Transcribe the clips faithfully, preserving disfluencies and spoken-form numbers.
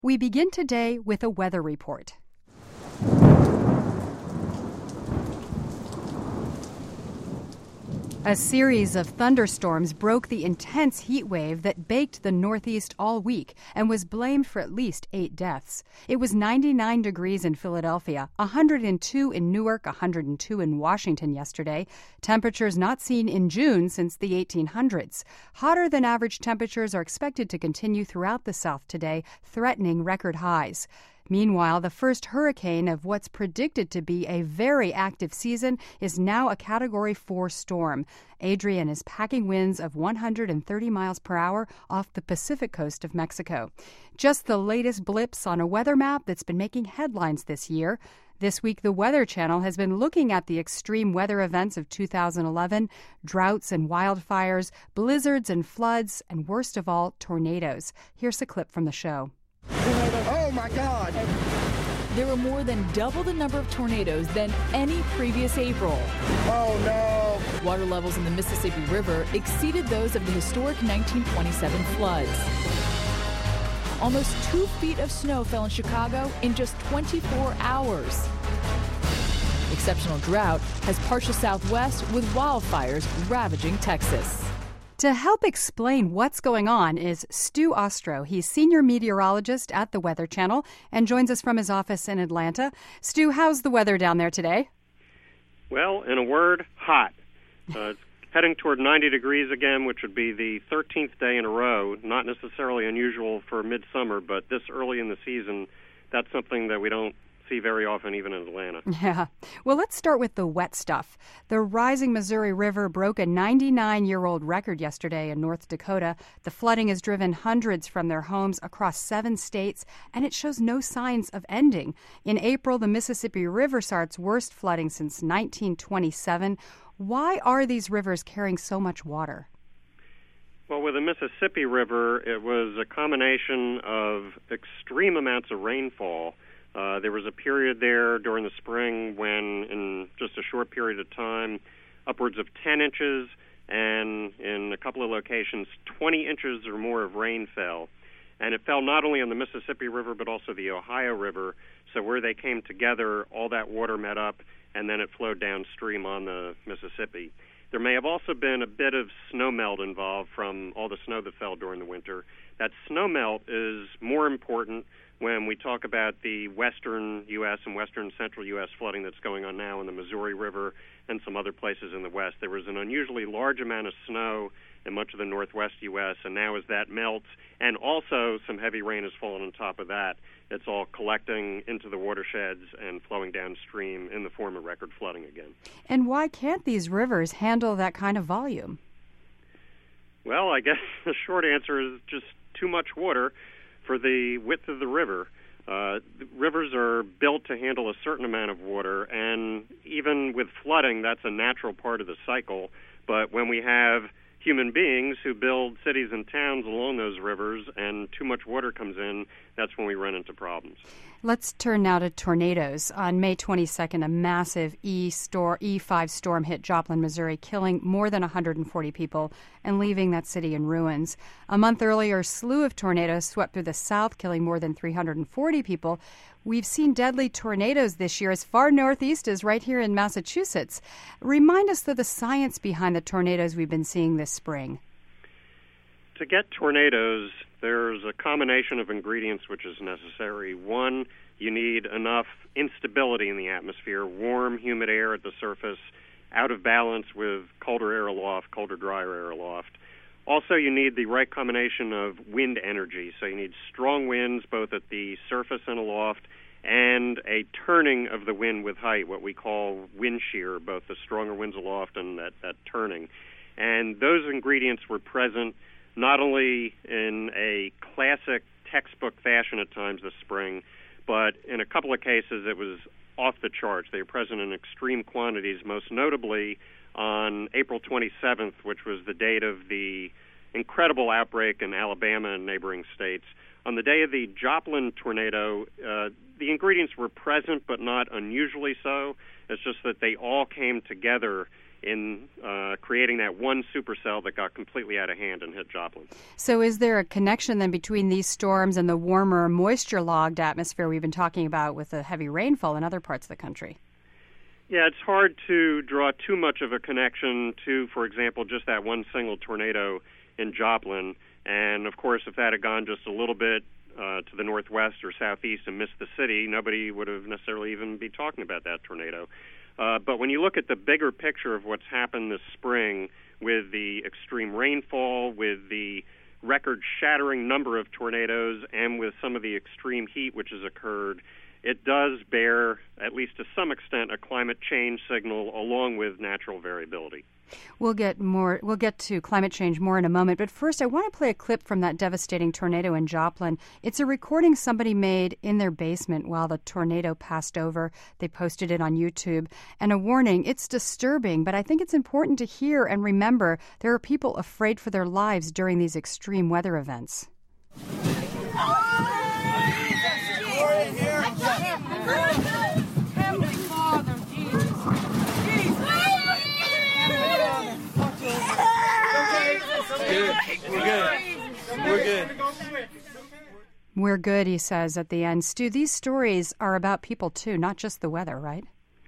We begin today with a weather report. A series of thunderstorms broke the intense heat wave that baked the Northeast all week and was blamed for at least eight deaths. It was ninety-nine degrees in Philadelphia, one hundred two in Newark, one hundred two in Washington yesterday. Temperatures not seen in June since the eighteen hundreds. Hotter than average temperatures are expected to continue throughout the South today, threatening record highs. Meanwhile, the first hurricane of what's predicted to be a very active season is now a Category four storm. Adrian is packing winds of one hundred thirty miles per hour off the Pacific coast of Mexico. Just the latest blips on a weather map that's been making headlines this year. This week, the Weather Channel has been looking at the extreme weather events of two thousand eleven, droughts and wildfires, blizzards and floods, and worst of all, tornadoes. Here's a clip from the show. Oh, my God. There were more than double the number of tornadoes than any previous April. Oh, no. Water levels in the Mississippi River exceeded those of the historic nineteen twenty-seven floods. Almost two feet of snow fell in Chicago in just twenty-four hours. Exceptional drought has parched the Southwest with wildfires ravaging Texas. To help explain what's going on is Stu Ostro. He's senior meteorologist at the Weather Channel and joins us from his office in Atlanta. Stu, how's the weather down there today? Well, in a word, hot. Uh, it's heading toward ninety degrees again, which would be the thirteenth day in a row. Not necessarily unusual for midsummer, but this early in the season, that's something that we don't see very often, even in Atlanta. Yeah. Well, let's start with the wet stuff. The rising Missouri River broke a ninety-nine-year-old record yesterday in North Dakota. The flooding has driven hundreds from their homes across seven states, and it shows no signs of ending. In April, the Mississippi River saw its worst flooding since nineteen twenty-seven. Why are these rivers carrying so much water? Well, with the Mississippi River, it was a combination of extreme amounts of rainfall. Uh, there was a period there during the spring when, in just a short period of time, upwards of ten inches, and in a couple of locations, twenty inches or more of rain fell. And it fell not only on the Mississippi River, but also the Ohio River. So where they came together, all that water met up, and then it flowed downstream on the Mississippi. There may have also been a bit of snowmelt involved from all the snow that fell during the winter. That snowmelt is more important when we talk about the western U S and western central U S flooding that's going on now in the Missouri River and some other places in the west. There was an unusually large amount of snow in much of the northwest U S, and now as that melts, and also some heavy rain has fallen on top of that, it's all collecting into the watersheds and flowing downstream in the form of record flooding again. And why can't these rivers handle that kind of volume? Well, I guess the short answer is just too much water for the width of the river. Uh, the rivers are built to handle a certain amount of water, and even with flooding, that's a natural part of the cycle. But when we have human beings who build cities and towns along those rivers and too much water comes in, that's when we run into problems. Let's turn now to tornadoes. On May twenty-second, a massive E five storm hit Joplin, Missouri, killing more than one hundred forty people and leaving that city in ruins. A month earlier, a slew of tornadoes swept through the South, killing more than three hundred forty people. We've seen deadly tornadoes this year as far northeast as right here in Massachusetts. Remind us of the science behind the tornadoes we've been seeing this spring. To get tornadoes, there's a combination of ingredients which is necessary. One, you need enough instability in the atmosphere, warm, humid air at the surface, out of balance with colder air aloft, colder, drier air aloft. Also, you need the right combination of wind energy. So you need strong winds both at the surface and aloft, and a turning of the wind with height, what we call wind shear, both the stronger winds aloft and that, that turning. And those ingredients were present not only in a classic textbook fashion at times this spring, but in a couple of cases it was off the charts. They were present in extreme quantities, most notably on April twenty-seventh, which was the date of the incredible outbreak in Alabama and neighboring states. On the day of the Joplin tornado, uh, the ingredients were present, but not unusually so. It's just that they all came together in uh, creating that one supercell that got completely out of hand and hit Joplin. So is there a connection then between these storms and the warmer, moisture-logged atmosphere we've been talking about with the heavy rainfall in other parts of the country? Yeah, it's hard to draw too much of a connection to, for example, just that one single tornado in Joplin. And, of course, if that had gone just a little bit uh, to the northwest or southeast and missed the city, nobody would have necessarily even be talking about that tornado. Uh, but when you look at the bigger picture of what's happened this spring with the extreme rainfall, with the record-shattering number of tornadoes, and with some of the extreme heat which has occurred, it does bear, at least to some extent, a climate change signal along with natural variability. We'll get more. We'll get to climate change more in a moment. But first, I want to play a clip from that devastating tornado in Joplin. It's a recording somebody made in their basement while the tornado passed over. They posted it on YouTube. And a warning, it's disturbing, but I think it's important to hear and remember there are people afraid for their lives during these extreme weather events. Good. We're good. We're good. We're good, he says at the end. Stu, these stories are about people too, not just the weather, right?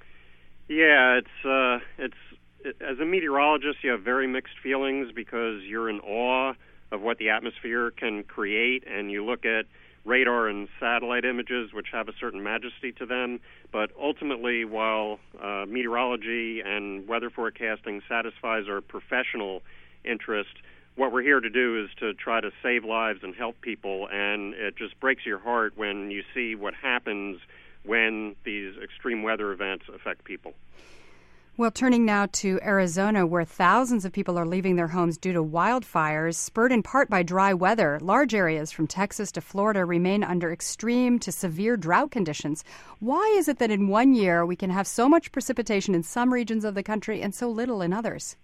Yeah, it's uh, it's it, as a meteorologist, you have very mixed feelings because you're in awe of what the atmosphere can create, and you look at radar and satellite images, which have a certain majesty to them. But ultimately, while uh, meteorology and weather forecasting satisfies our professional interest, what we're here to do is to try to save lives and help people, and it just breaks your heart when you see what happens when these extreme weather events affect people. Well, turning now to Arizona, where thousands of people are leaving their homes due to wildfires, spurred in part by dry weather. Large areas from Texas to Florida remain under extreme to severe drought conditions. Why is it that in one year we can have so much precipitation in some regions of the country and so little in others?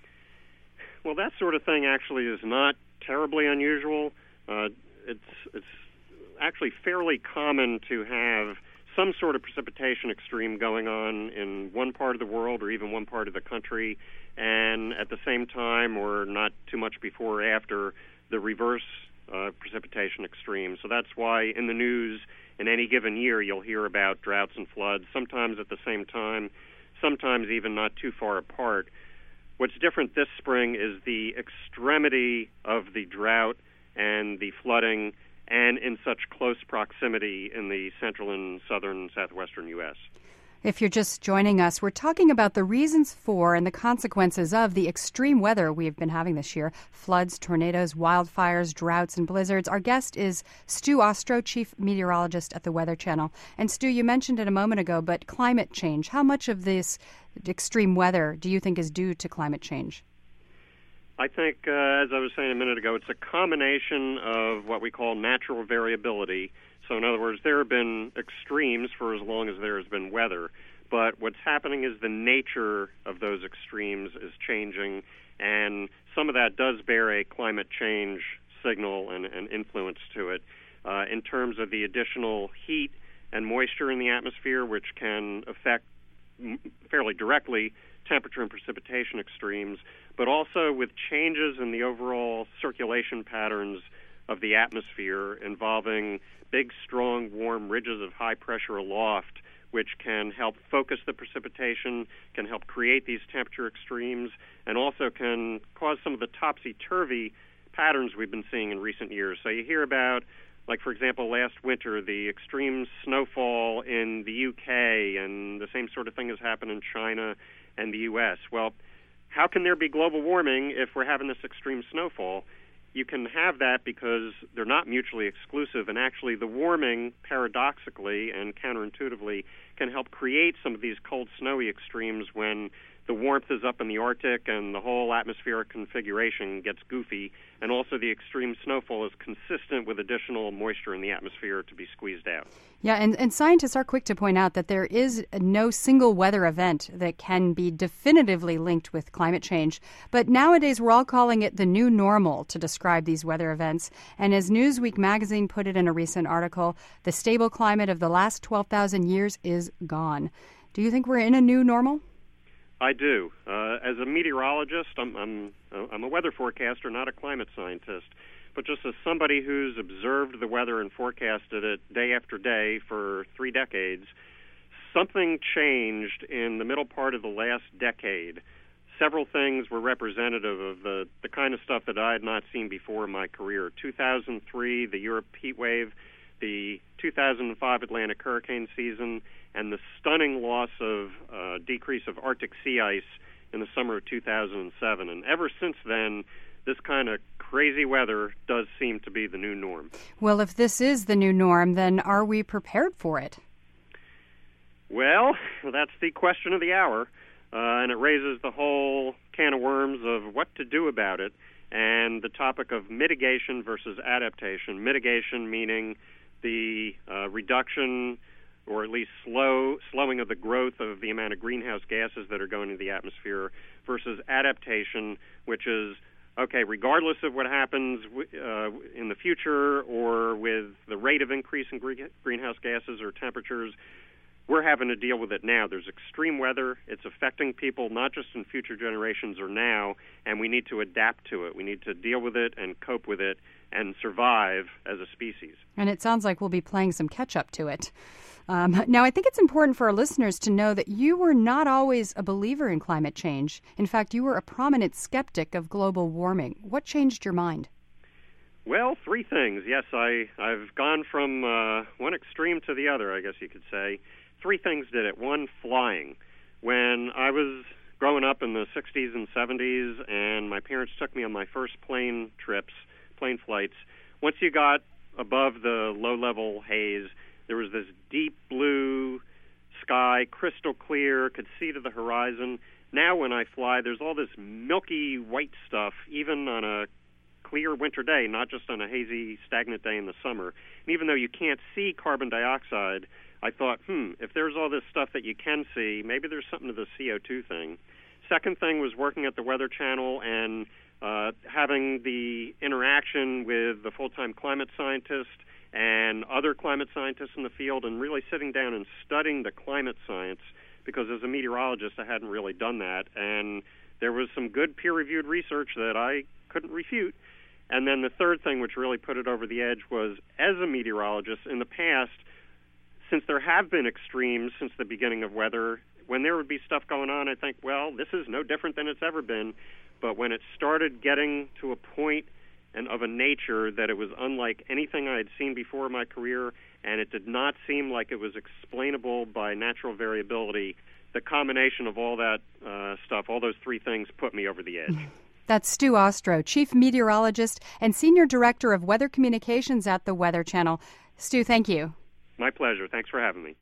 Well, that sort of thing actually is not terribly unusual. Uh, it's it's actually fairly common to have some sort of precipitation extreme going on in one part of the world or even one part of the country, and at the same time or not too much before or after, the reverse uh, precipitation extreme. So that's why in the news in any given year you'll hear about droughts and floods, sometimes at the same time, sometimes even not too far apart. What's different this spring is the extremity of the drought and the flooding, and in such close proximity in the central and southern southwestern U S. If you're just joining us, we're talking about the reasons for and the consequences of the extreme weather we've been having this year. Floods, tornadoes, wildfires, droughts, and blizzards. Our guest is Stu Ostro, Chief Meteorologist at the Weather Channel. And Stu, you mentioned it a moment ago, but climate change. How much of this extreme weather do you think is due to climate change? I think, uh, as I was saying a minute ago, it's a combination of what we call natural variability. So in other words, there have been extremes for as long as there has been weather. But what's happening is the nature of those extremes is changing, and some of that does bear a climate change signal and, and influence to it uh, in terms of the additional heat and moisture in the atmosphere, which can affect fairly directly temperature and precipitation extremes, but also with changes in the overall circulation patterns of the atmosphere involving big, strong, warm ridges of high pressure aloft, which can help focus the precipitation, can help create these temperature extremes, and also can cause some of the topsy-turvy patterns we've been seeing in recent years. So you hear about, like, for example, last winter, the extreme snowfall in the U K, and the same sort of thing has happened in China and the U S. Well, how can there be global warming if we're having this extreme snowfall? You can have that because they're not mutually exclusive, and actually the warming, paradoxically and counterintuitively, can help create some of these cold, snowy extremes when the warmth is up in the Arctic and the whole atmospheric configuration gets goofy, and also the extreme snowfall is consistent with additional moisture in the atmosphere to be squeezed out. Yeah, and, and scientists are quick to point out that there is no single weather event that can be definitively linked with climate change. But nowadays we're all calling it the new normal to describe these weather events. And as Newsweek magazine put it in a recent article, the stable climate of the last twelve thousand years is gone. Do you think we're in a new normal? I do. Uh, as a meteorologist, I'm, I'm, I'm a weather forecaster, not a climate scientist. But just as somebody who's observed the weather and forecasted it day after day for three decades, something changed in the middle part of the last decade. Several things were representative of the, the kind of stuff that I had not seen before in my career. two thousand three, the Europe heat wave, the two thousand five Atlantic hurricane season, and the stunning loss of uh, decrease of Arctic sea ice in the summer of two thousand seven. And ever since then, this kind of crazy weather does seem to be the new norm. Well, if this is the new norm, then are we prepared for it? Well, that's the question of the hour, uh, and it raises the whole can of worms of what to do about it, and the topic of mitigation versus adaptation. Mitigation meaning the uh, reduction or at least slow slowing of the growth of the amount of greenhouse gases that are going into the atmosphere, versus adaptation, which is, okay, regardless of what happens uh, in the future or with the rate of increase in green, greenhouse gases or temperatures, we're having to deal with it now. There's extreme weather. It's affecting people not just in future generations or now, and we need to adapt to it. We need to deal with it and cope with it and survive as a species. And it sounds like we'll be playing some catch-up to it. Um, now, I think it's important for our listeners to know that you were not always a believer in climate change. In fact, you were a prominent skeptic of global warming. What changed your mind? Well, three things. Yes, I, I've gone from uh, one extreme to the other, I guess you could say. Three things did it. One, flying. When I was growing up in the sixties and seventies and my parents took me on my first plane trips, plane flights, once you got above the low-level haze, there was this deep blue sky, crystal clear, could see to the horizon. Now when I fly, there's all this milky white stuff, even on a clear winter day, not just on a hazy, stagnant day in the summer. And even though you can't see carbon dioxide, I thought, hmm, if there's all this stuff that you can see, maybe there's something to the C O two thing. Second thing was working at the Weather Channel and uh, having the interaction with the full-time climate scientist and other climate scientists in the field, and really sitting down and studying the climate science, because as a meteorologist I hadn't really done that. And there was some good peer-reviewed research that I couldn't refute. And then the third thing, which really put it over the edge, was as a meteorologist, in the past, since there have been extremes since the beginning of weather, when there would be stuff going on, I think, well, this is no different than it's ever been. But when it started getting to a point and of a nature that it was unlike anything I had seen before in my career, and it did not seem like it was explainable by natural variability, the combination of all that uh, stuff, all those three things, put me over the edge. That's Stu Ostro, Chief Meteorologist and Senior Director of Weather Communications at the Weather Channel. Stu, thank you. My pleasure. Thanks for having me.